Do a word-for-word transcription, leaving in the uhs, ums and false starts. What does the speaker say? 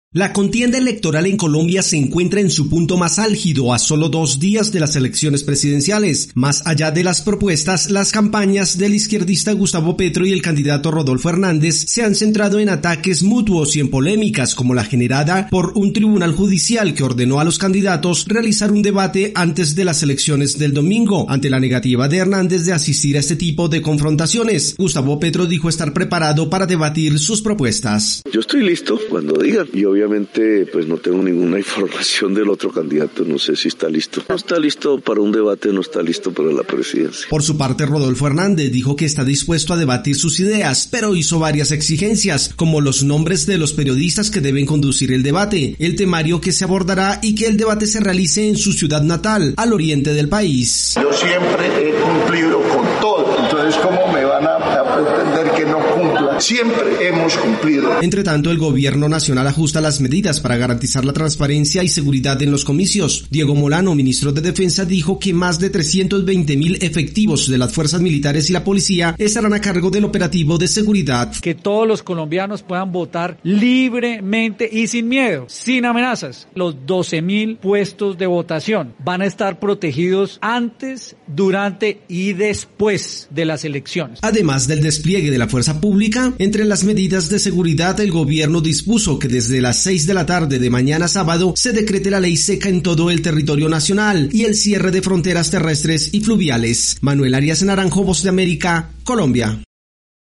La contienda electoral en Colombia se encuentra en su punto más álgido a solo dos días de las elecciones presidenciales. Más allá de las propuestas, las campañas del izquierdista Gustavo Petro y el candidato Rodolfo Hernández se han centrado en ataques mutuos y en polémicas como la generada por un tribunal judicial que ordenó a los candidatos realizar un debate antes de las elecciones del domingo, ante la negativa de Hernández de asistir a este tipo de confrontaciones. Gustavo Petro dijo estar preparado para debatir sus propuestas. Yo estoy listo cuando digan y obviamente Obviamente, pues no tengo ninguna información del otro candidato, no sé si está listo. No está listo para un debate, no está listo para la presidencia. Por su parte, Rodolfo Hernández dijo que está dispuesto a debatir sus ideas, pero hizo varias exigencias, como los nombres de los periodistas que deben conducir el debate, el temario que se abordará y que el debate se realice en su ciudad natal, al oriente del país. Yo siempre he cumplido con todo, entonces ¿cómo me van a, a pretender que no cumpla? Siempre hemos cumplido. Entre tanto, el gobierno nacional ajusta las medidas para garantizar la transparencia y seguridad en los comicios. Diego Molano, ministro de Defensa, dijo que más de trescientos veinte mil efectivos de las fuerzas militares y la policía estarán a cargo del operativo de seguridad. Que todos los colombianos puedan votar libremente y sin miedo, sin amenazas. Los doce mil puestos de votación van a estar protegidos antes, durante y después de las elecciones. Además del despliegue de la fuerza pública, entre las medidas de seguridad, el gobierno dispuso que desde las seis de la tarde de mañana sábado se decrete la ley seca en todo el territorio nacional y el cierre de fronteras terrestres y fluviales. Manuel Arias Naranjo, Voz de América, Colombia.